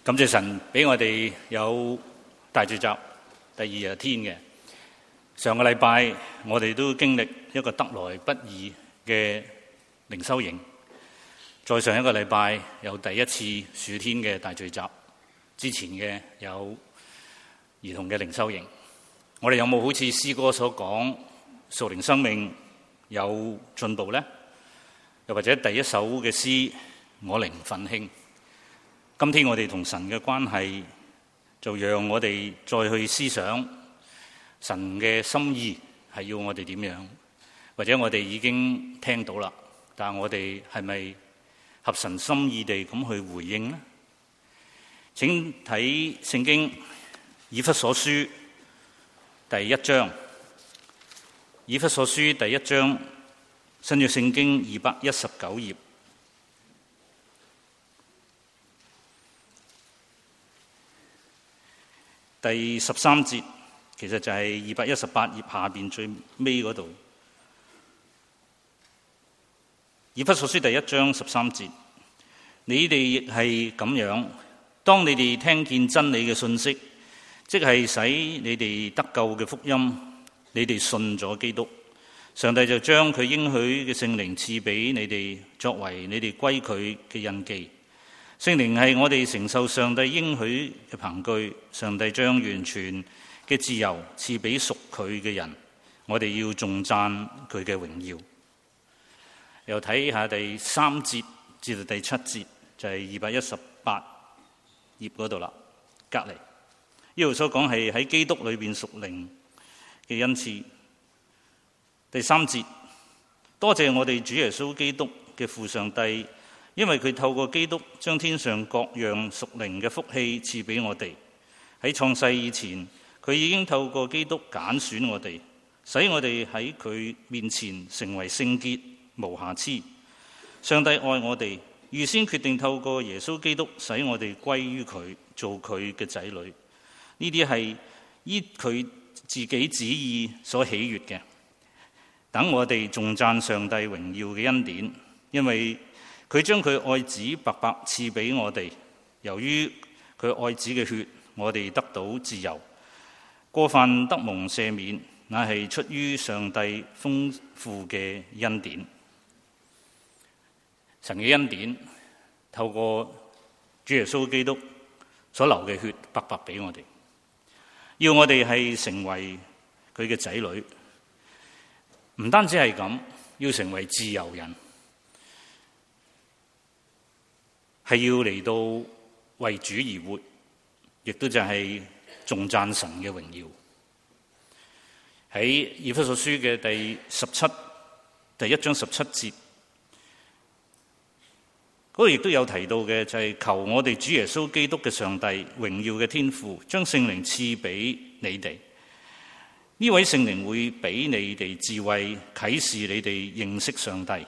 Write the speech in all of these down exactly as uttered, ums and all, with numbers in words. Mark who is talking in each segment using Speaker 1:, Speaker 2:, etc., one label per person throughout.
Speaker 1: 感謝神俾我哋有大聚集第二日天嘅。上個禮拜我哋都經歷一個得來不易嘅靈修營，再上一個禮拜有第一次暑天嘅大聚集，之前嘅有兒童嘅靈修營。我哋有冇好似詩歌所講，屬靈生命有進步呢？又或者第一首嘅詩我靈奮興，今天我哋同神嘅關係，就讓我哋再去思想神嘅心意係要我哋點樣，或者我哋已經聽到啦，但係我哋係咪合神心意地咁去回應呢？請睇聖經以弗所書第一章，以弗所書第一章，新約聖經二百一十九頁，第十三節，其實就係二百一十八頁下邊最尾嗰度。以弗所書第一章十三節，你哋亦係咁樣，當你哋聽見真理嘅信息，即係使你哋得救嘅福音，你哋信咗基督，上帝就將佢應許嘅聖靈賜俾你哋，作為你哋歸佢嘅印記。聖靈係我哋承受上帝應許嘅憑據，上帝將完全嘅自由賜俾屬佢嘅人，我哋要頌讚佢嘅榮耀。又睇下第三節至到第七節，就係二百一十八頁嗰度啦，隔離呢度所講係喺基督裏邊屬靈嘅恩賜。第三節，多謝我哋主耶穌基督嘅父上帝，因為佢透過基督將天上各樣屬靈嘅福氣賜俾我哋。喺創世以前，佢已經透過基督揀選我哋，使我哋喺佢面前成為聖潔無瑕疵。上帝愛我哋，預先決定透過耶穌基督使我哋歸於佢，做佢嘅仔女。呢啲係依佢自己旨意所喜悅嘅。等我哋頌讚上帝榮耀嘅恩典，因為佢將佢愛子白白賜俾我哋。由於佢愛子嘅血，我哋得到自由，過犯得蒙赦免，乃係出於上帝豐富嘅恩典。神嘅恩典透過主耶穌基督所流嘅血，白白俾我哋，要我哋係成為佢嘅仔女。唔單止係咁，要成為自由人，係要嚟到為主而活，亦都就係頌讚神嘅榮耀。喺以弗所書嘅第十七第一章十七節嗰度，亦都有提到嘅，就係求我哋主耶穌基督嘅上帝榮耀嘅天父，將聖靈賜俾你哋。呢位聖靈會俾你哋智慧，啟示你哋認識上帝。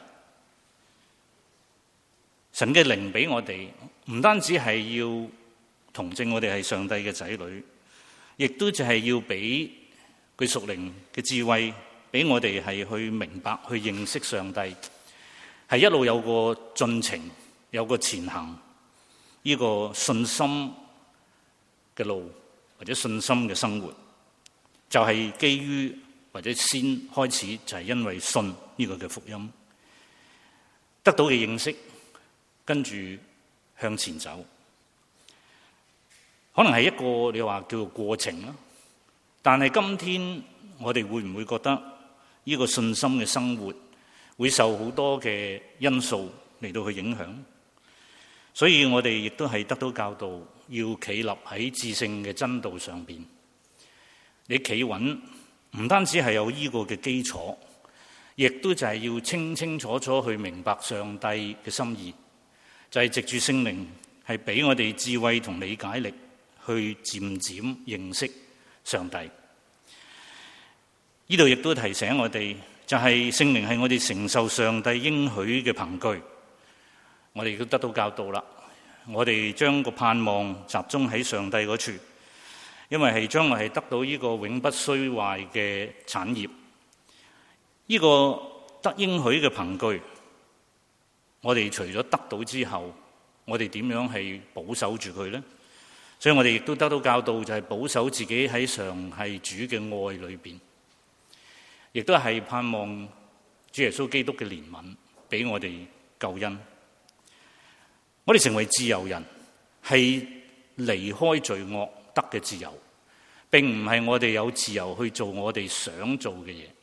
Speaker 1: 神嘅靈俾我哋，唔單止係要同證我哋係上帝嘅仔女，亦都就係要俾佢屬靈嘅智慧，俾我哋係去明白、去認識上帝，係一路有個進程，有個前行，呢個信心嘅路或者信心嘅生活。就係、是、基於或者先開始就係因為信呢個嘅福音得到嘅認識，跟住向前走，可能係一個你話叫做過程啦。但係今天我哋會唔會覺得呢個信心嘅生活會受好多嘅因素嚟到去影響？所以我哋亦都係得到教導，要企立喺至聖嘅真道上邊。你企穩唔單止係有呢個嘅基礎，亦都就係要清清楚楚去明白上帝嘅心意，就係、是、藉住聖靈係俾我哋智慧同理解力，去漸漸認識上帝。呢度亦都提醒我哋，就係聖靈係我哋承受上帝應許嘅憑據。我哋亦都得到教導啦，我哋將個盼望集中喺上帝嗰處。因為係將來係得到呢個永不衰壞嘅產業，呢、這個得應許嘅憑據，我哋除咗得到之後，我哋點樣係保守住佢呢？ 所以我哋亦都得到教導，就係保守自己喺常係主嘅愛裏邊，亦都係盼望主耶穌基督嘅憐憫俾我哋救恩。我哋成為自由人，係離開罪惡得嘅自由，並唔係我哋有自由去做我哋想做嘅嘢。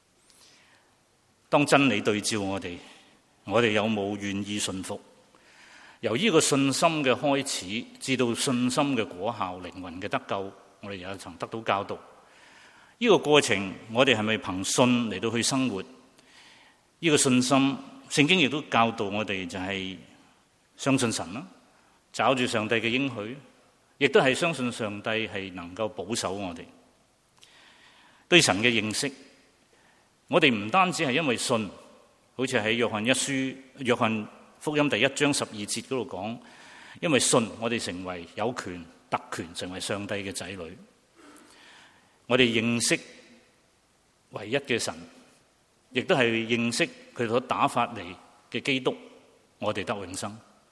Speaker 1: 當真理對照我哋，我哋有冇願意信服？由呢個信心嘅開始，至到信心嘅果效，靈魂嘅得救，我哋有曾得到教導。呢個過程，我哋係咪憑信嚟到去生活？呢個信心，聖經亦都教導我哋，就係相信神啦，找住上帝嘅應許，亦都係相信上帝係能夠保守我哋。對神嘅認識，我哋唔單止係因為信，好似喺約翰一書、約翰福音第一章十二節嗰度講，因為信我哋成為有權特權成為上帝嘅仔女。我哋認識唯一嘅神，亦都係認識佢所打發嚟嘅基督，我哋得永生。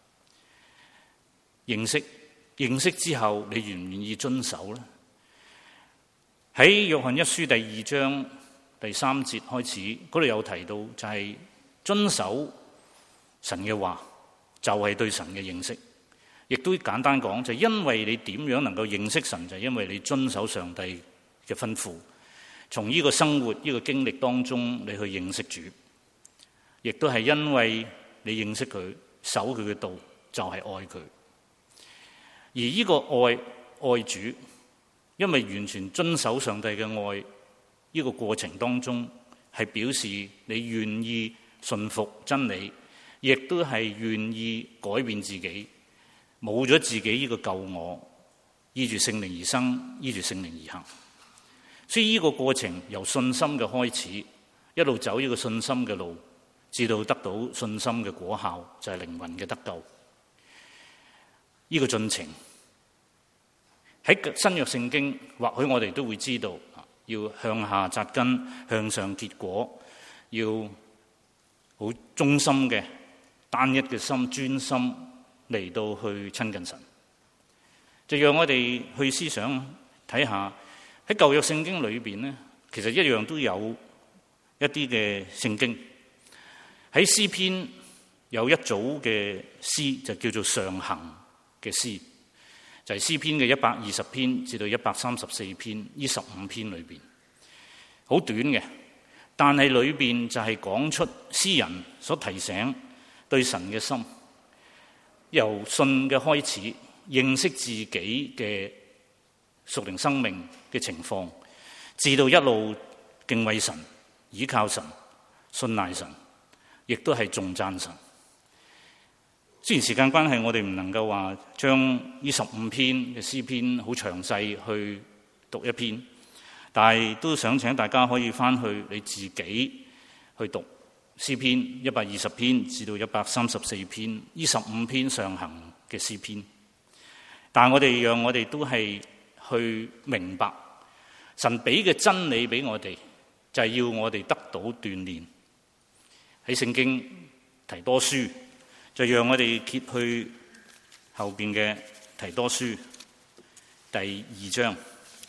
Speaker 1: 認識認識之後，你願唔願意遵守呢？喺約翰一書第二章第三節開始，嗰度有提到，就係遵守神嘅話，就係對神嘅認識。亦都簡單講，就係因為你點樣能夠認識神，就係因為你遵守上帝嘅吩咐，從呢個生活呢個經歷當中，你去認識主。亦都係因為你認識佢，守佢嘅道，就係愛佢。而呢個愛愛主，因為完全遵守上帝嘅愛，呢個過程當中係表示你願意順服真理，亦都係願意改變自己，冇咗自己呢個舊我，依住聖靈而生，依住聖靈而行。所以呢個過程由信心嘅開始，一路走呢個信心嘅路，至到得到信心嘅果效，就係靈魂嘅得救。呢個進程喺新約聖經，或許我哋都會知道，要向下扎根，向上結果，要好忠心嘅單一嘅心，專心嚟到去親近神。就讓我哋去思想睇下喺舊約聖經裏邊呢，其實一樣都有一啲嘅聖經喺詩篇有一組嘅詩，就叫做上行嘅詩，就係詩篇嘅一百二十篇至到一百三十四篇，呢十五篇裏邊好短嘅，但係裏邊就係講出詩人所提醒對神嘅心，由信嘅開始，認識自己嘅屬靈生命嘅情況，至到一路敬畏神、倚靠神、信賴神，亦都係頌讚神。雖然時間關係，我哋唔能夠話將呢十五篇嘅詩篇好詳細去讀一篇，但係都想請大家可以翻去你自己去讀詩篇一百二十篇至到一百三十四篇，呢十五篇上行嘅詩篇。但係我哋讓我哋都係去明白神俾嘅真理俾我哋，就係要我哋得到鍛鍊。喺聖經提多書，就讓我哋揭去後邊嘅提多書第二章。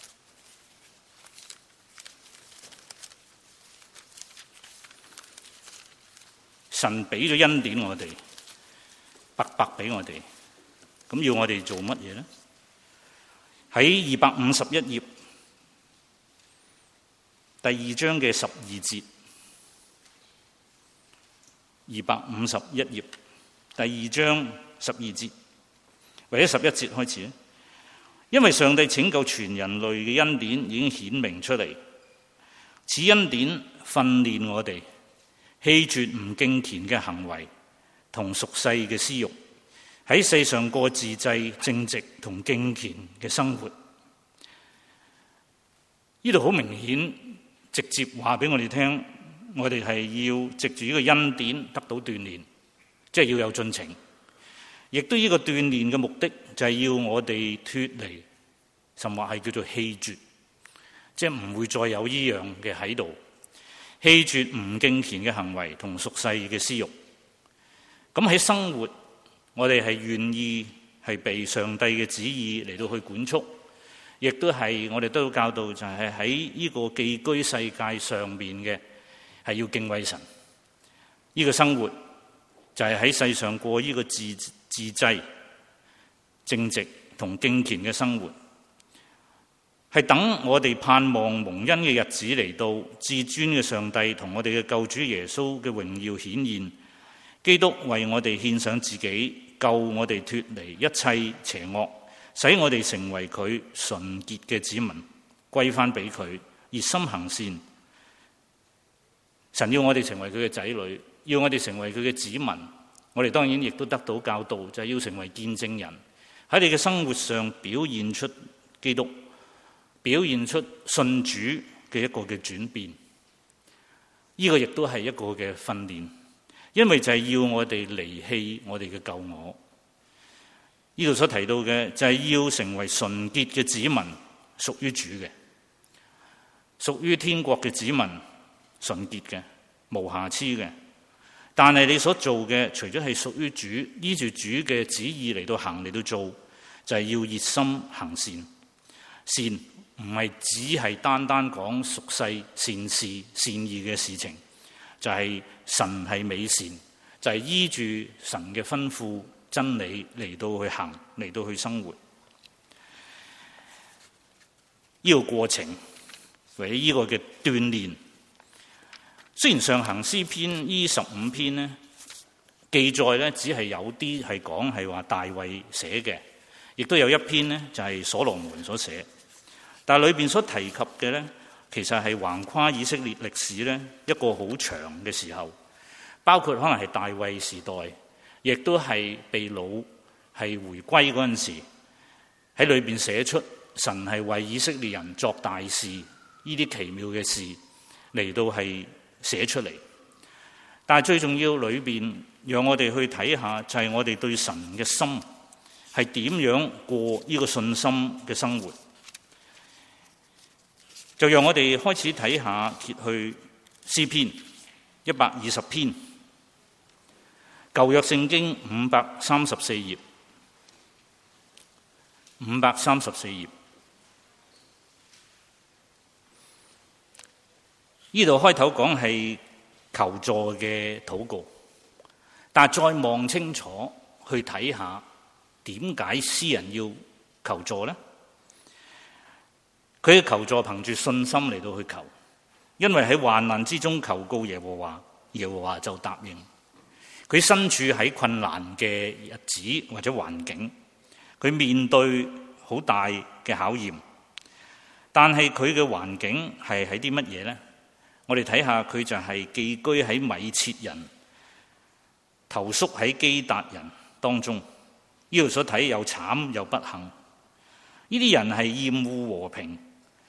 Speaker 1: 神俾咗恩典我哋，白白俾我哋，咁要我哋做乜嘢呢？喺二百五十一頁第二章嘅十二節，二百五十一頁第二章十二節或者十一節開始。因為上帝拯救全人類嘅恩典已經顯明出嚟，此恩典訓練我哋棄絕唔敬虔嘅行為同俗世嘅私慾，喺世上過自制、正直同敬虔嘅生活。呢度好明顯直接話俾我哋聽，我哋係要藉住呢個恩典得到鍛鍊，即係要有進程。亦都呢個鍛鍊嘅目的就係要我哋脫離，甚或係叫做棄絕，即係唔會再有呢樣嘅喺度。棄絕唔敬虔嘅行為同俗世嘅私慾。咁喺生活，我哋係願意係被上帝嘅旨意嚟到去管束，亦都係我哋都有教導，就係喺呢個寄居世界上面嘅係要敬畏神。呢個生活就係喺世上過呢個自自制、正直同敬虔嘅生活，係等我哋盼望蒙恩嘅日子嚟到，至尊嘅上帝同我哋嘅救主耶穌嘅榮耀顯現。基督為我哋獻上自己，救我哋脫離一切邪惡，使我哋成為佢純潔嘅子民，歸翻俾佢，熱心行善。神要我哋成為佢嘅仔女，要我哋成為佢嘅子民。我哋當然亦都得到教導，就係要成為見證人，喺你嘅生活上表現出基督，表現出信主嘅一個嘅轉變。呢個亦都係一個嘅訓練，因為就係要我哋離棄我哋嘅舊我。呢度所提到嘅就係要成為純潔嘅子民，屬於主嘅，屬於天國嘅子民，純潔嘅，無瑕疵嘅。但係你所做嘅，除咗係屬於主，依住主嘅旨意嚟到行嚟到做，就係要熱心行善。善唔係只係單單講屬世善事善意嘅事情，就係神係美善，就係依住神嘅吩咐真理嚟到去行，嚟到去生活。呢個過程或者呢個嘅鍛鍊，雖然上行詩篇呢十五篇呢記載呢，只係有啲係講係話大衛寫嘅，亦都有一篇呢就係所羅門所寫。但係裏邊所提及嘅呢，其實係橫跨以色列歷史呢一個好長嘅時候，包括可能係大衛時代，亦都係被擄係回歸嗰陣時，喺裏邊寫出神係為以色列人作大事，呢啲奇妙嘅事嚟到係寫出嚟。但係最重要裏邊，讓我哋去睇下，就係我哋對神嘅心係點樣過呢個信心嘅生活。就讓我哋開始睇下，揭去詩篇一百二十篇，舊約聖經五百三十四頁，五百三十四頁。呢度開頭講係求助嘅禱告，但係再望清楚去睇下，點解詩人要求助呢？佢嘅求助憑住信心嚟到去求，因為喺患難之中求告耶和華，耶和華就答應。佢身處喺困難嘅日子或者環境，佢面對好大嘅考驗，但係佢嘅環境係喺啲乜嘢呢？我哋睇下，佢就係寄居喺米設人，投宿喺基達人當中。呢度所睇又慘又不幸，呢啲人係厭惡和平，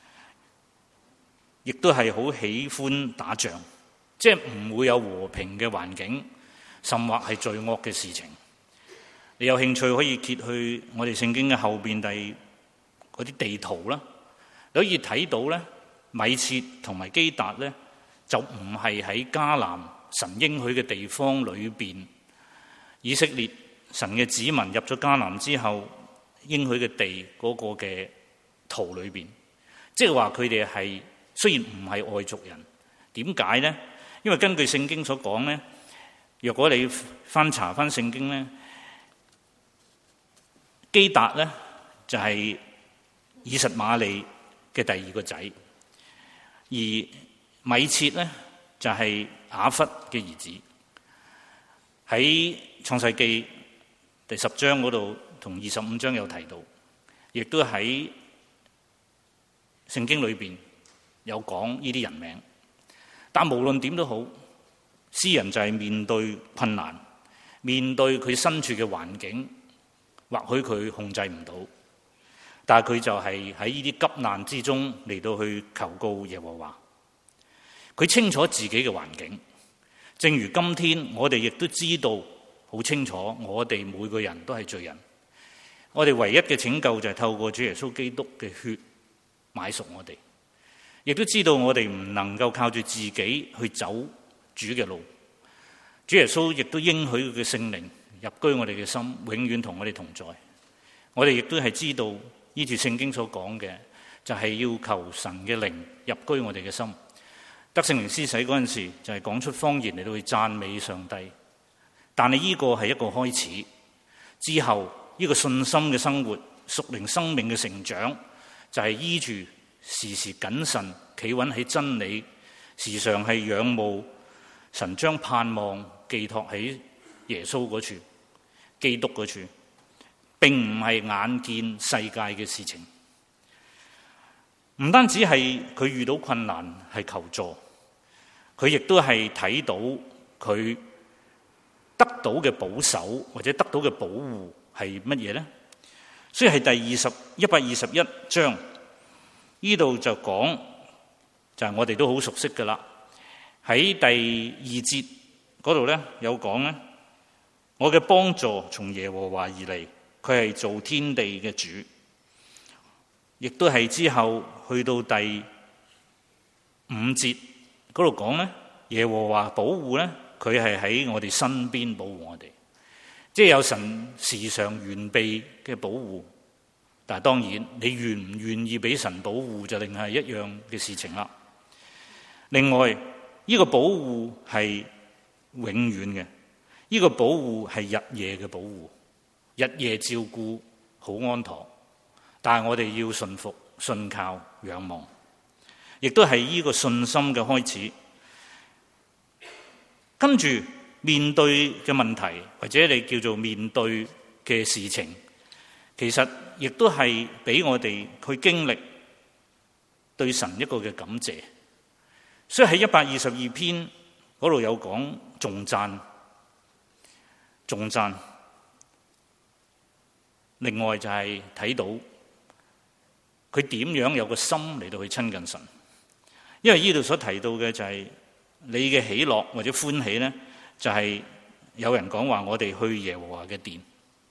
Speaker 1: 亦都係好喜歡打仗，即係唔會有和平嘅環境，甚或係罪惡嘅事情。你有興趣可以揭去我哋聖經嘅後邊第嗰啲地圖啦，你可以睇到咧，米設同埋基達咧就唔係喺迦南神應許嘅地方裏邊，以色列神嘅子民入咗迦南之後應許嘅地嗰個嘅圖裏邊，即係話佢哋係雖然唔係外族人，點解呢？因為根據聖經所講呢，若果你翻查翻聖經呢，基達呢就係以實瑪利嘅第二個仔，而米設呢就係雅弗嘅兒子。喺創世記第十章嗰度同二十五章有提到，亦都喺聖經裏邊有講呢啲人名。但無論點都好，詩人就係面對困難，面對佢身處嘅環境，或許佢控制唔到，但係佢就係喺呢啲急難之中嚟到去求告耶和華。佢清楚自己嘅環境，正如今天我哋亦都知道好清楚，我哋每個人都係罪人。我哋唯一嘅拯救就係透過主耶穌基督嘅血買贖我哋，亦都知道我哋唔能夠靠住自己去走主嘅路。主耶穌亦都應許佢嘅聖靈入居我哋嘅心，永遠同我哋同在。 我哋亦都係知道依住聖經所講嘅，就係要求神嘅靈入居我哋嘅心。得聖靈施洗嗰陣時，就係講出方言嚟到去讚美上帝。但係呢個係一個開始，之後呢個信心嘅生活、屬靈生命嘅成長，就係依住時時謹慎企穩喺真理，時常係仰慕神，將盼望寄託喺耶穌嗰處、基督嗰處，並唔係眼見世界嘅事情。唔單止係佢遇到困難係求助，佢亦都係睇到佢得到嘅保守或者得到嘅保護係乜嘢呢？所以係第二十一百二十一章呢度就講，就係我哋都好熟悉㗎喇。喺第二節嗰度咧有講咧，我嘅幫助從耶和華而嚟，佢係造天地嘅主。亦都係之後去到第五節嗰度講咧，耶和華保護咧，佢係喺我哋身邊保護我哋，即係有神時常完備嘅保護。但係當然，你願唔願意俾神保護就另係一樣嘅事情啦。另外，呢個保護係永遠嘅，呢個保護係日夜嘅保護，日夜照顧，好安妥。但係我哋要信服、信靠、仰望，亦都係呢個信心嘅開始。跟住面對嘅問題，或者你叫做面對嘅事情，其實亦都係俾我哋去經歷對神一個嘅感謝。所以喺一百二十二篇嗰度有講頌讚、頌讚。另外就係睇到佢點樣有個心嚟到去親近神，因為呢度所提到嘅就係你嘅喜樂或者歡喜咧，就係有人講話我哋去耶和華嘅殿。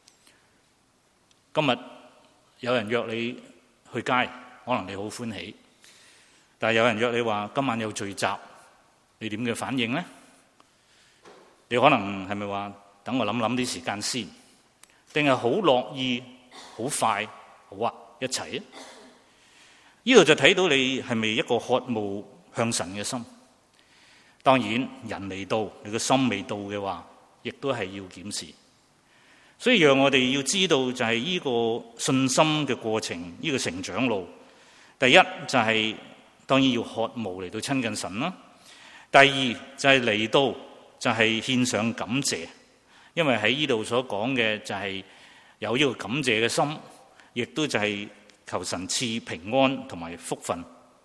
Speaker 1: 今日有人約你去街，可能你好歡喜，但係有人約你話今晚有聚集，你點嘅反應咧？你可能係咪話等我諗諗啲時間先，定係好樂意、好快、好啊一齊啊？呢度就睇到你係咪一個渴慕向神嘅心。當然人未到，你個心未到嘅話，亦都係要檢視。所以讓我哋要知道就係呢個信心嘅過程，呢、這個成長路。第一就係、是、當然要渴慕嚟到親近神啦。第二就係嚟到就係獻上感謝，因為喺呢度所講嘅就係有呢個感謝嘅心，亦都就係求神賜平安同埋福分。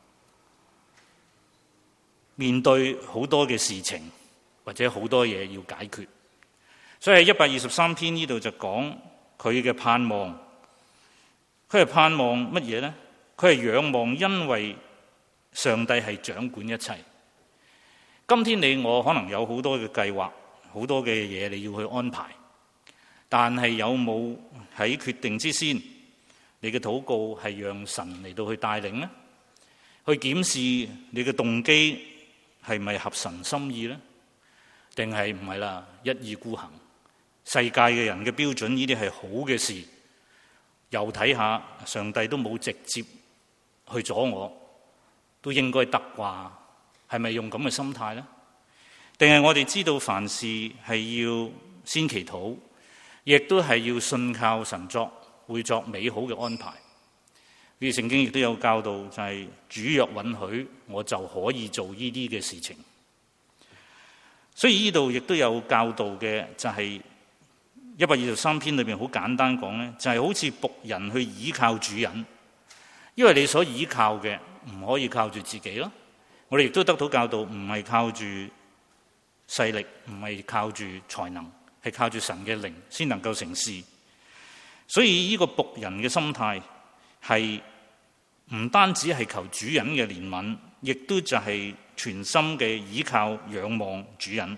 Speaker 1: 面對好多嘅事情或者好多嘢要解決，所以喺一百二十三篇呢度就講佢嘅盼望。佢係盼望乜嘢呢？佢係仰望，因為上帝係掌管一切。今天你我可能有好多嘅計劃，好多嘅嘢你要去安排，但係有冇喺決定之先，你嘅禱告係讓神嚟到去帶領呢？去檢視你嘅動機係咪合神心意呢？定係唔係啦？一意孤行。世界嘅人嘅標準，呢啲係好嘅事，又睇下上帝都冇直接去阻我，都應該得啩？係咪用咁嘅心態呢？定係我哋知道凡事係要先祈禱，亦都係要信靠神作，會作美好嘅安排。呢聖經亦都有教導，就係主若允許，我就可以做呢啲嘅事情。所以呢度亦都有教導嘅，就係一百二十三篇裏邊好簡單講咧，就係好似僕人去倚靠主人，因為你所倚靠嘅唔可以靠住自己咯。我哋亦都得到教導，唔係靠住勢力，唔係靠住才能，係靠住神嘅靈先能夠成事。所以呢個僕人嘅心態係唔單止係求主人嘅憐憫，亦都就係全心嘅倚靠仰望主人。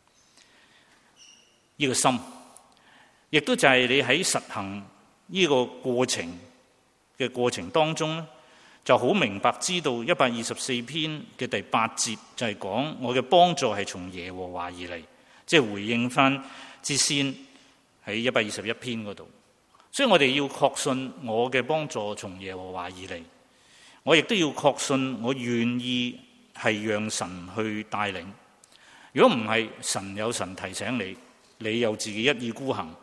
Speaker 1: 呢個心，亦都就係你喺實行呢個過程嘅過程當中咧，就好明白知道一百二十四篇嘅第八節就係講我嘅幫助係從耶和華而嚟，即係回應翻之先喺一百二十一篇嗰度。 所以我哋要確信我嘅幫助從耶和華而嚟，我亦都要確信我願意係讓神去帶領。如果唔係，神有神提醒你，你又自己一意孤行，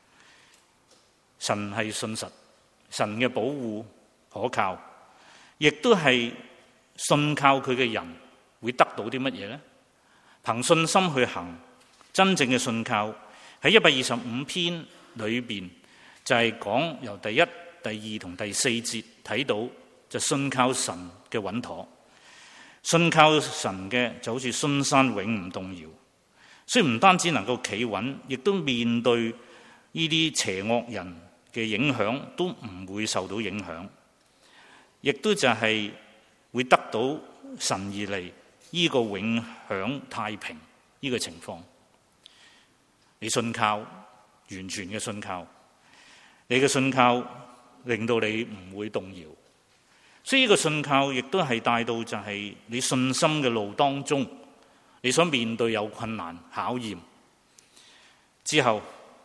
Speaker 1: 神係信實，神嘅保護可靠，亦都係信靠佢嘅人會得到啲乜嘢呢？憑信心去行，真正嘅信靠喺一百二十五篇裏邊就係講由第一、第二同第四節睇到，就信靠神嘅穩妥。信靠神嘅就好似信山永唔動搖，所以唔單止能夠企穩，亦都面對呢啲邪惡人嘅影響都唔會受到影響，亦都就係會得到神而嚟呢個永享太平呢個情況。你信靠，完全嘅信靠，你嘅信靠令到你唔會動搖。所以呢個信靠亦都係帶到就係你信心嘅路當中，你所面對有困難考驗之後，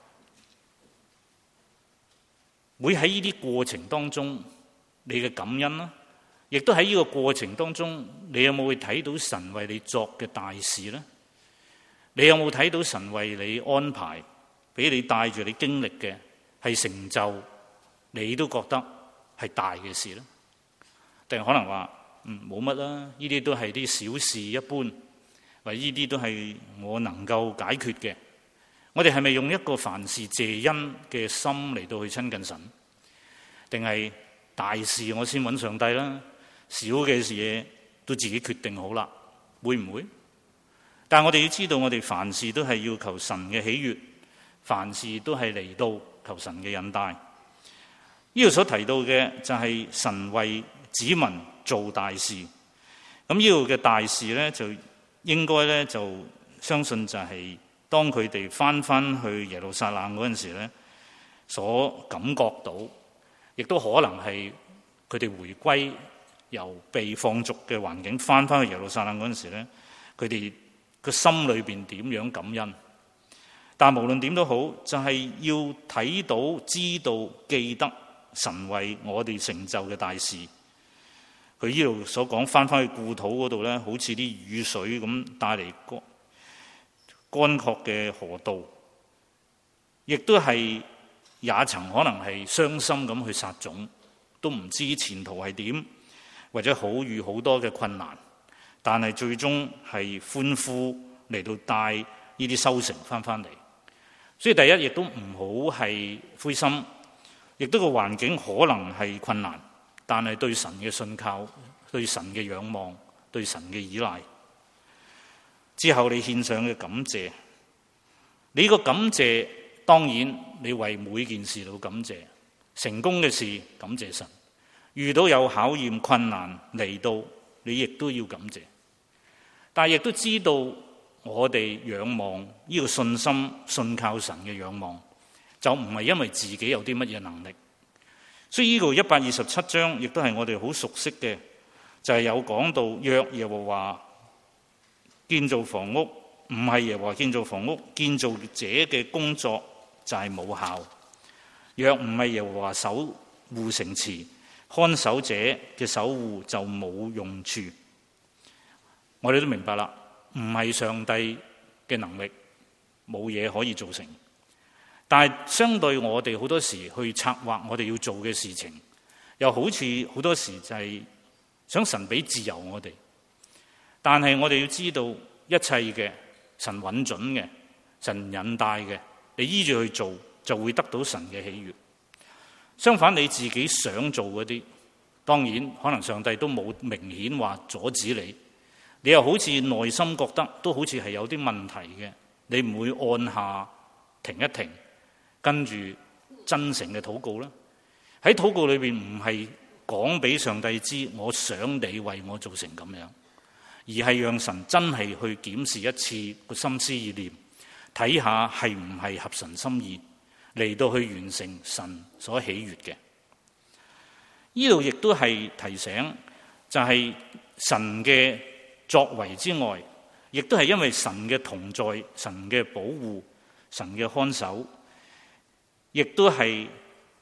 Speaker 1: 會喺呢啲過程當中你嘅感恩啦，亦都喺呢個過程當中，你有冇會睇到神為你作嘅大事呢？你有冇睇到神為你安排俾你帶住你經歷嘅係成就，你都覺得係大嘅事呢？定可能話嗯冇乜啦，呢啲都係啲小事一般，或呢啲都係我能夠解決嘅。我哋係咪用一個凡事謝恩嘅心嚟到去親近神？定係大事我先揾上帝啦，小嘅事嘢都自己決定好啦？會唔會？但係我哋要知道，我哋凡事都係要求神嘅喜悅，凡事都係嚟到求神嘅引帶。呢度所提到嘅就係神為子民做大事，咁呢度嘅大事咧，就應該咧就相信就係當佢哋翻翻去耶路撒冷嗰陣時咧，所感覺到，亦都可能係佢哋回歸由被放逐嘅環境翻翻去耶路撒冷嗰陣時咧，佢哋個心裏邊點樣感恩？但無論點都好，就係要睇到、知道、記得神為我哋成就嘅大事。佢呢度所講翻返去故土嗰度咧，好似啲雨水咁帶嚟乾乾涸嘅河道，亦都係也曾可能係傷心咁去撒種，都唔知前途係點，或者好遇好多嘅困難，但係最終係歡呼嚟到帶呢啲收成翻返嚟。所以第一亦都唔好係灰心，亦都個環境可能係困難，但係對神嘅信靠、對神嘅仰望、對神嘅依賴之後，你獻上嘅感謝，你個感謝當然你為每件事都感謝，成功嘅事感謝神，遇到有考驗困難嚟到，你亦都要感謝。但係亦都知道我哋仰望呢個信心、信靠神嘅仰望，就唔係因為自己有啲乜嘢能力。所以呢個一百二十七章亦都係我哋好熟悉嘅，就係有講到若耶和華建造房屋，唔係耶和華建造房屋，建造者嘅工作就係冇效；若唔係耶和華守護城池，看守者嘅守護就冇用處。我哋都明白啦，唔係上帝嘅能力，冇嘢可以做成。但係相對我哋好多時去策劃我哋要做嘅事情，又好似好多時就係想神俾自由我哋。但係我哋要知道一切嘅神允准嘅，神引帶嘅，你依住去做就會得到神嘅喜悅。相反你自己想做嗰啲，當然可能上帝都冇明顯話阻止你，你又好似內心覺得都好似係有啲問題嘅，你唔會按下停一停，跟住真誠嘅禱告啦。喺禱告裏邊唔係講俾上帝知我想你為我做成咁樣，而係讓神真係去檢視一次個心思意念，睇下係唔係合神心意，嚟到去完成神所喜悅嘅。呢度亦都係提醒，就係神嘅作為之外，亦都係因為神嘅同在、神嘅保護、神嘅看守，亦都係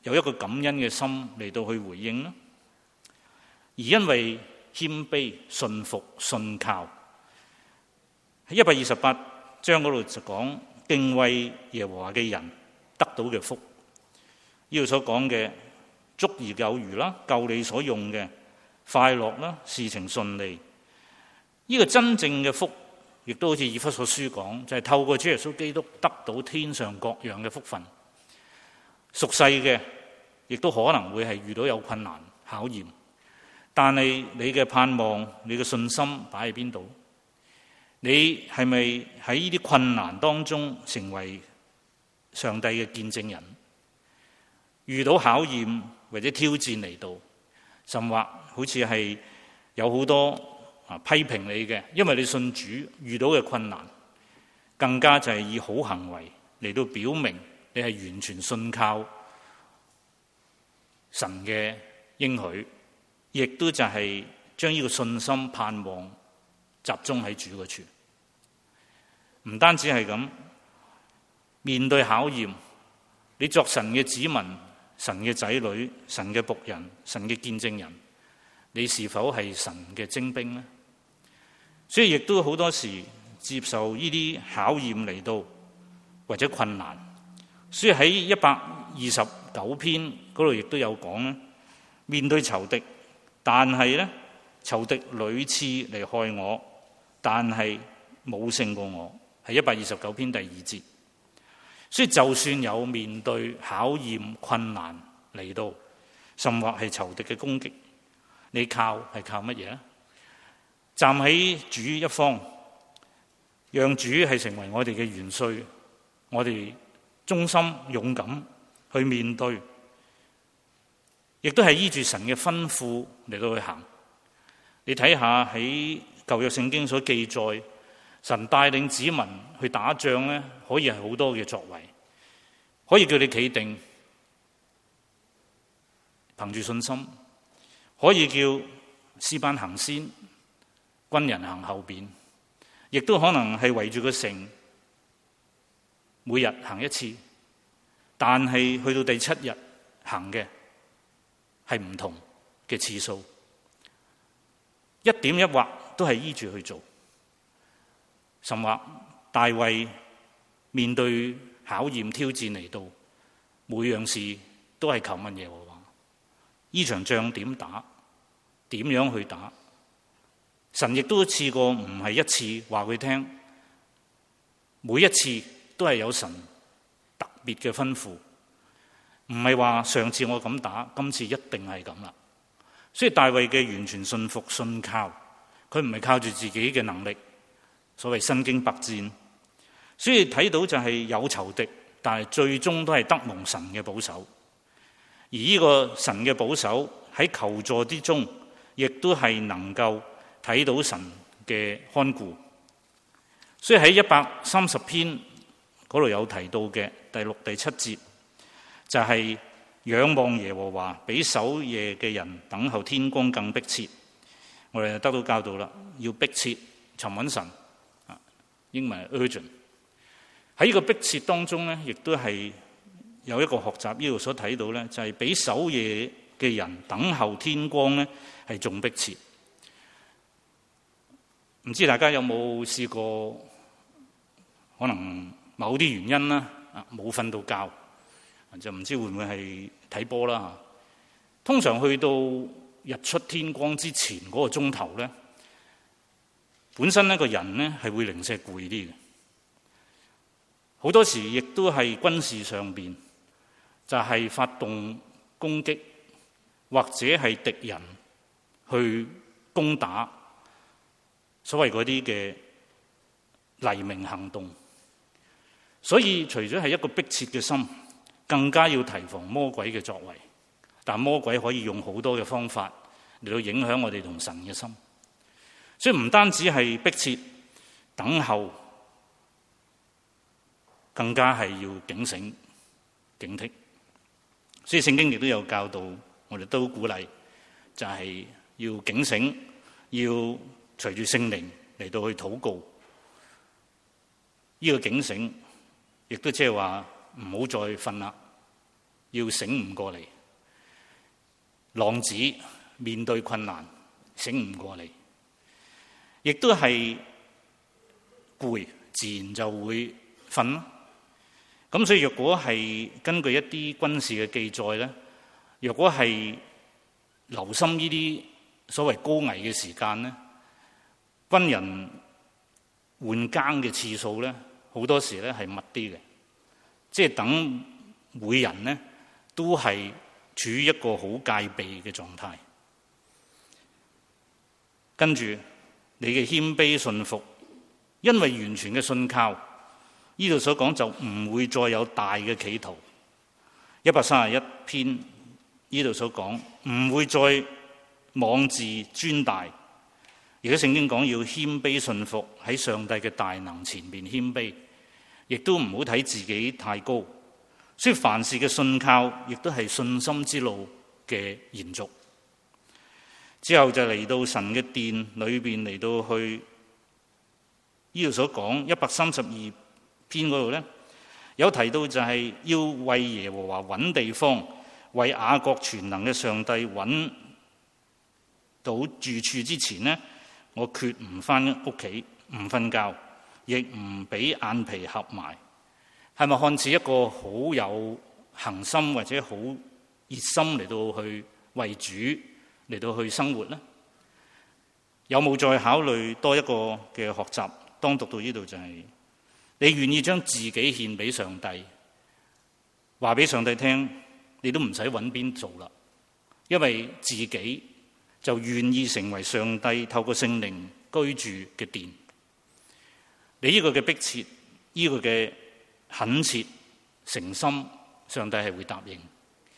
Speaker 1: 有一個感恩嘅心嚟到去回應呢？而因為謙卑、信服、信靠，喺一百二十八章嗰度就講敬畏耶和華嘅人得到嘅福。呢度所講嘅足而有餘啦，夠你所用嘅，快樂啦，事情順利。呢個真正嘅福，亦都好似以弗所書講，就係透過主耶穌基督得到天上各樣嘅福分。屬世嘅，亦都可能會係遇到有困難考驗，但係你嘅盼望、你嘅信心擺喺邊度？你係咪喺呢啲困難當中成為上帝嘅見證人？遇到考驗或者挑戰嚟到，甚或好似係有好多啊批評你嘅，因為你信主遇到嘅困難，更加就係以好行為嚟到表明你係完全信靠神嘅應許，亦都就係將呢個信心盼望集中喺主嗰處。唔單止係咁，面對考驗，你作神嘅子民、神嘅仔女、神嘅僕人、神嘅見證人，你是否係神嘅精兵呢？所以亦都好多時接受呢啲考驗嚟到，或者困難。所以喺一百二十九篇嗰度亦都有講咧，面對仇敵，但係咧仇敵屢次嚟害我，但係冇勝過我，係一百二十九篇第二節。所以就算有面對考驗困難嚟到，甚或係仇敵嘅攻擊，你靠係靠乜嘢？站喺主一方，讓主係成為我哋嘅元帥，我哋忠心勇敢去面對，亦都係依住神嘅吩咐嚟到去行。你睇下喺舊約聖經所記載，神帶領子民去打仗咧，可以係好多嘅作為，可以叫你企定，憑住信心，可以叫詩班行先，軍人行後邊，亦都可能係圍住個城，每日行一次，但係去到第七日行嘅係唔同嘅次數，一點一劃都係依住去做。甚或大衛面對考驗挑戰嚟到，每樣事都係求問耶和華，呢場仗點打，點樣去打？神亦都試過唔係一次話佢聽，每一次都係有神特別嘅吩咐，唔係話上次我咁打，今次一定係咁啦。所以大衛嘅完全信服信靠，佢唔係靠住自己嘅能力，所謂身經百戰。所以睇到就係有仇敵，但係最終都係得蒙神嘅保守。而呢個神嘅保守喺求助之中，亦都係能夠睇到神嘅看顧。所以喺一百三十篇嗰度有提到嘅第六、第七節，就係、是、仰望耶和華，比守夜嘅人等候天光更迫切。我哋就得到教導啦，要迫切尋揾神，英文係 urgent。喺呢個迫切當中咧，亦都係有一個學習呢度所睇到咧，就係、是、比守夜嘅人等候天光咧，係仲迫切。唔知大家有冇試過？可能某啲原因啦，冇瞓到覺，就唔知會唔會係睇波啦。通常去到日出天光之前嗰個鐘頭咧，本身呢個人咧係會零舍攰啲嘅。好多時亦都係軍事上邊，就係、是、發動攻擊，或者係敵人去攻打，所謂嗰啲嘅黎明行動。所以除咗係一個迫切嘅心，更加要提防魔鬼嘅作為。但魔鬼可以用好多嘅方法嚟到影響我哋同神嘅心。所以唔單止係迫切等候，更加係要警醒警惕。所以聖經亦都有教導，我哋都鼓勵，就係要警醒，要隨住聖靈嚟到去禱告。呢個警醒亦都即係話唔好再瞓啦， 要醒悟過嚟，浪子面對困難醒悟過嚟，亦都係攰，自然就會瞓啦。咁所以若果係根據一啲軍事嘅記載咧，若果係留心呢啲所謂高危嘅時間咧，軍人換更嘅次數咧，好多時咧係密啲嘅，即係等每人咧都係處於一個好戒備嘅狀態。跟住你嘅謙卑信服，因為完全嘅信靠，呢度所講就唔會再有大嘅企圖。一百三十一篇呢度所講唔會再妄自尊大，而家聖經講要謙卑信服，喺上帝嘅大能前面謙卑，亦都唔好睇自己太高。所以凡事嘅信靠亦都係信心之路嘅延續。之後就嚟到神嘅殿裏邊，嚟到去呢度所講一百三十二篇嗰度咧，有提到就係要為耶和華揾地方，為雅各全能嘅上帝揾到住處之前呢，我決唔返屋企，唔瞓覺，亦唔俾眼皮合埋。係咪看似一個好有恒心或者好熱心嚟到去為主嚟到去生活呢？有冇再考慮多一個嘅學習？當讀到呢度就係、是、你願意將自己獻俾上帝，話俾上帝聽，你都唔使揾邊做啦，因為自己就願意成為上帝透過聖靈居住嘅殿。你呢個嘅迫切，呢、這個嘅懇切誠心，上帝係會答應。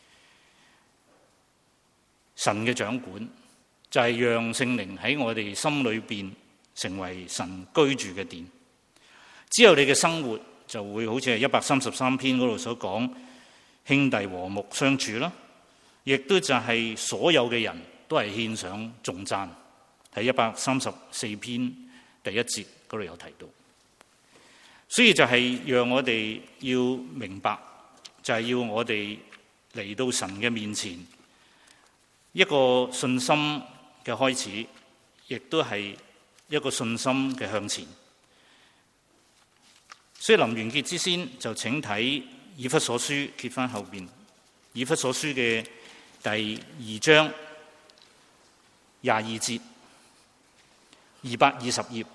Speaker 1: 神嘅掌管就係讓聖靈喺我哋心裏邊成為神居住嘅殿。之後你嘅生活就會好似係一百三十三篇嗰度所講，兄弟和睦相處啦，亦都就係所有嘅人都係獻上頌讚，喺一百三十四篇第一節嗰度有提到。所以就係讓我哋要明白，就係要我哋嚟到神嘅面前，一個信心嘅開始，亦都係一個信心嘅向前。所以臨完結之先，就請睇以弗所書，揭翻後邊以弗所書嘅第二章廿二節，二百二十頁。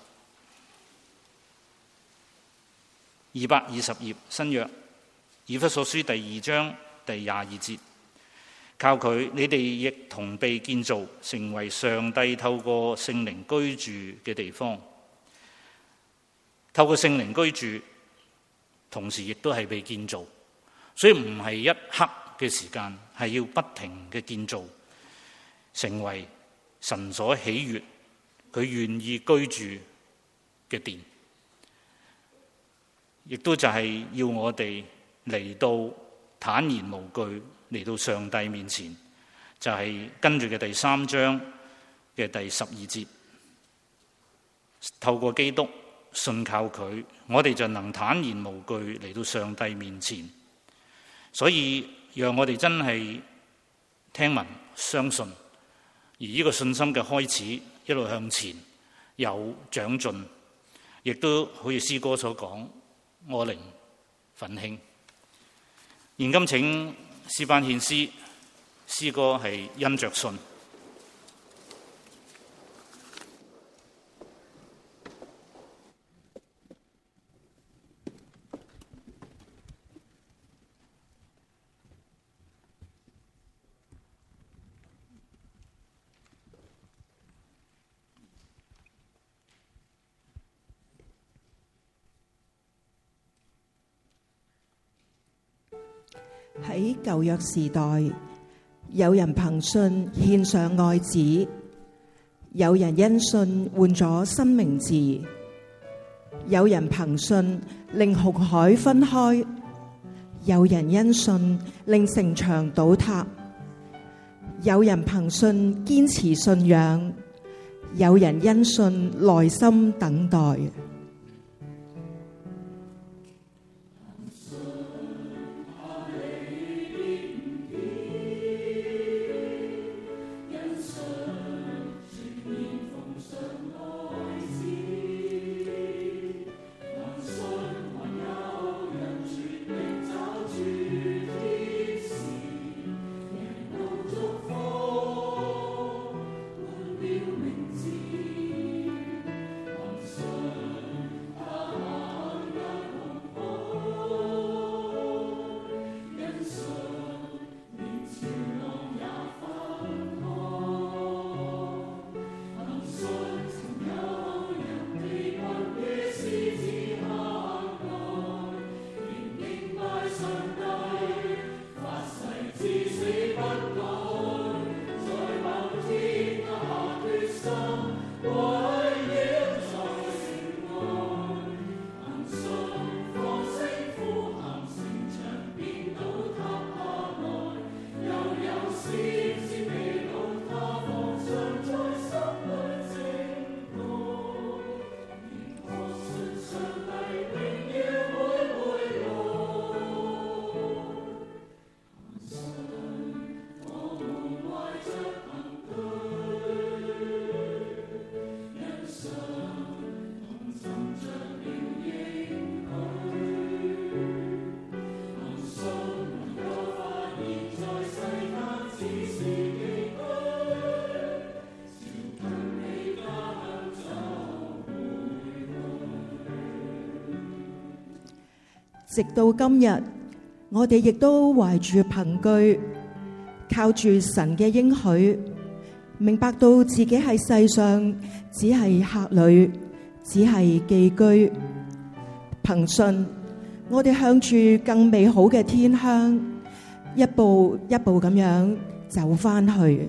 Speaker 1: 二百二十頁新約以弗所書第二章第廿二節，靠佢你哋亦同被建造，成為上帝透過聖靈居住嘅地方。透過聖靈居住，同時亦都係被建造，所以唔係一刻嘅時間，係要不停嘅建造，成為神所喜悅，佢願意居住嘅殿。亦都就係要我哋嚟到坦然無懼，嚟到上帝面前，就係、是、跟住嘅第三章嘅第十二節，透過基督信靠佢，我哋就能坦然無懼嚟到上帝面前。所以讓我哋真係聽聞相信，而呢個信心嘅開始一路向前有長進，亦都好似詩歌所講，我靈奮興。現今請詩班獻詩，詩歌係因着信。
Speaker 2: 喺舊約時代，有人憑信獻上愛子，有人因信換咗新名字，有人憑信令紅海分開，有人因信令城牆倒塌，有人憑信堅持信仰，有人因信耐心等待。 直到今日，我哋亦都懷住憑據，靠住神嘅應許，明白到自己喺世上只係客旅，只係寄居。憑信，我哋向住更美好嘅天鄉，一步一步咁樣走返去。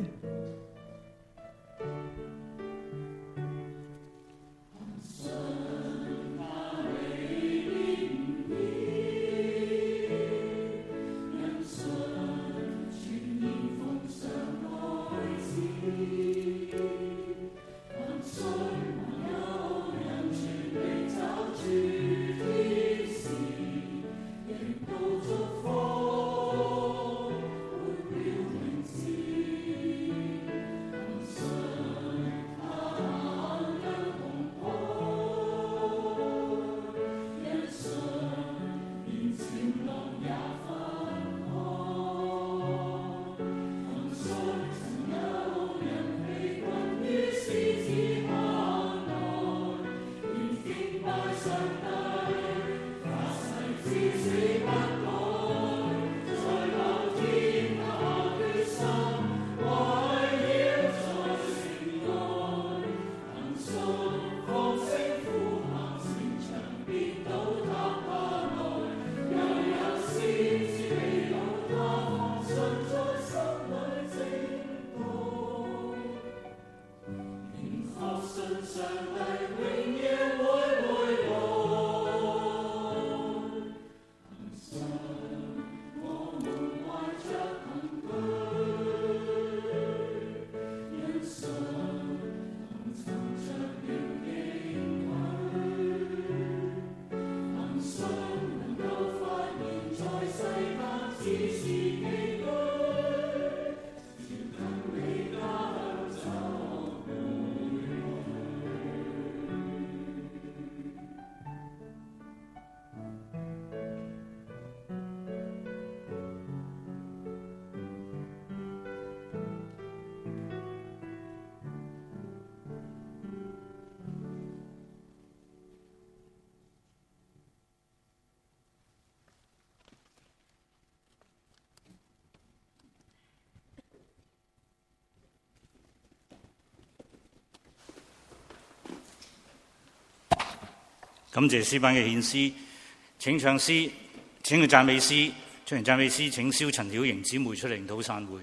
Speaker 1: 感謝詩班嘅獻詩，請唱詩，請佢讚美詩，唱完讚美詩，請蕭陳曉瑩姊妹出嚟領禱散會。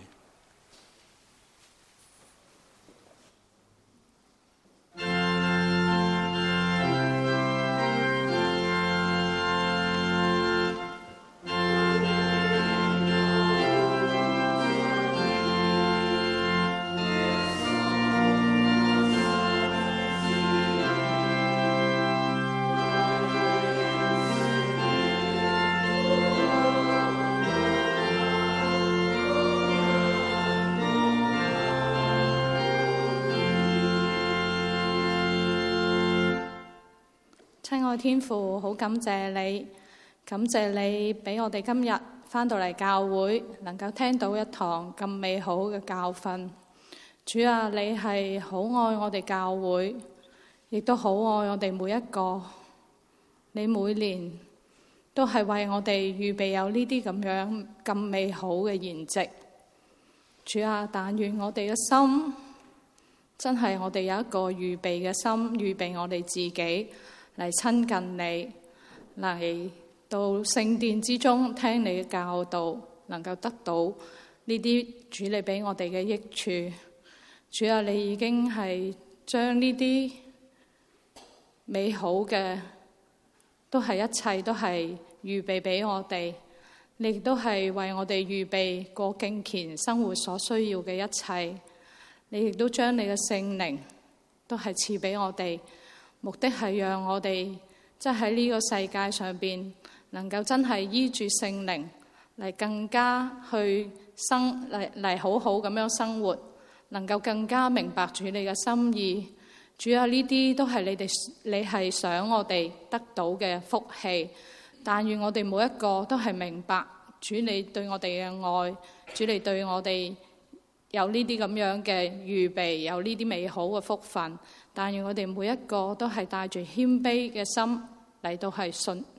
Speaker 3: 親愛天父，好感謝你，感謝你俾我哋今日返到嚟教會，能夠聽到一堂咁美好嘅教訓。主啊，你係好愛我哋教會，亦都好愛我哋每一個。你每年都係為我哋預備有呢啲咁樣咁美好嘅筵席。主啊，但願我哋嘅心真係我哋有一個預備嘅心，預備我哋自己嚟親近你，嚟到聖殿之中聽你嘅教導，能夠得到呢啲主你俾我哋嘅益處。主啊，你已經係將呢啲美好嘅，都係一切都係預備俾我哋，你亦都係為我哋預備過敬虔生活所需要嘅一切。你亦都將你嘅聖靈都係賜俾我哋。目的係讓我哋即係喺呢個世界上邊，能夠真係依住聖靈嚟更加去生嚟嚟好好咁樣生活，能夠更加明白主你嘅心意。主啊，呢啲都係你哋你係想我哋得到嘅福氣。但願我哋每一個都係明白主你對我哋嘅愛，主你對我哋有呢啲咁樣嘅預備，有呢啲美好嘅福分。但願我哋每一個都係帶住謙卑嘅心嚟到係信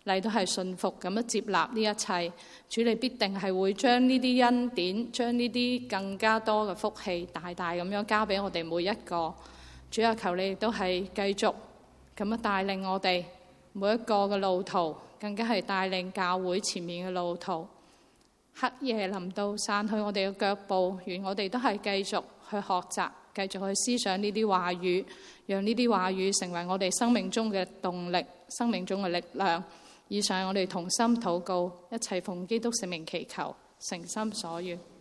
Speaker 3: 嚟到係順服咁樣接納呢一切。主你必定係會將呢啲恩典，將呢啲更加多嘅福氣，大大咁樣交俾我哋每一個。主啊，求你亦都係繼續咁樣帶領我哋每一個嘅路途，更加係帶領教會前面嘅路途。黑夜臨到，散去我哋嘅腳步，願我哋都係繼續去學習，繼續去思想呢啲話語，讓呢啲話語成為我哋生命中嘅動力，生命中嘅力量。以上我哋同心禱告，一齊奉基督聖名祈求，誠心所願。